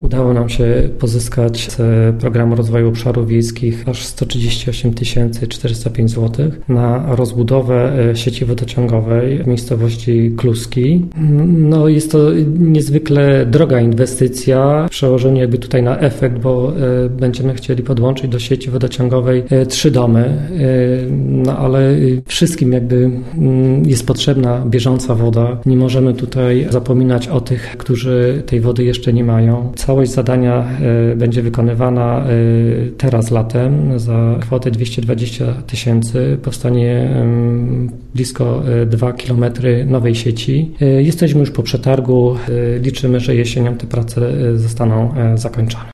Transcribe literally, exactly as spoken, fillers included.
Udało nam się pozyskać z Programu Rozwoju Obszarów Wiejskich aż sto trzydzieści osiem tysięcy czterysta pięć złotych na rozbudowę sieci wodociągowej w miejscowości Kluski. No, jest to niezwykle droga inwestycja w przełożeniu jakby tutaj na efekt, bo będziemy chcieli podłączyć do sieci wodociągowej trzy domy, no ale wszystkim jakby jest potrzebna bieżąca woda. Nie możemy tutaj zapominać o tych, którzy tej wody jeszcze nie mają. Całość zadania będzie wykonywana teraz latem za kwotę dwieście dwadzieścia tysięcy. Powstanie blisko dwa kilometry nowej sieci. Jesteśmy już po przetargu. Liczymy, że jesienią te prace zostaną zakończone.